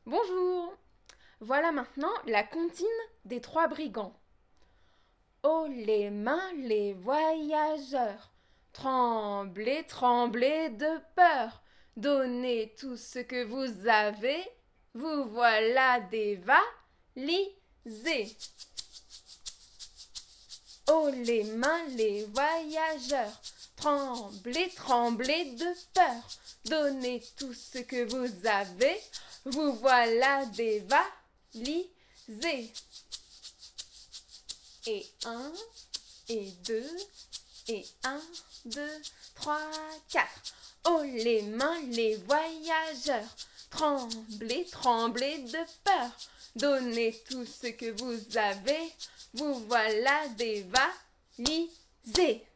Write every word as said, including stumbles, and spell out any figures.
Bonjour. Voilà maintenant la comptine des trois brigands. Oh les mains, les voyageurs, tremblez, tremblez de peur, donnez tout ce que vous avez, vous voilà dévalisés. Oh les mains, les voyageurs, tremblez, tremblez de peur, donnez tout ce que vous avez, vous voilà dévalisés. Et un, et deux, et un, deux, trois, quatre. Oh les mains, les voyageurs, tremblez, tremblez de peur, donnez tout ce que vous avez, vous voilà dévalisés.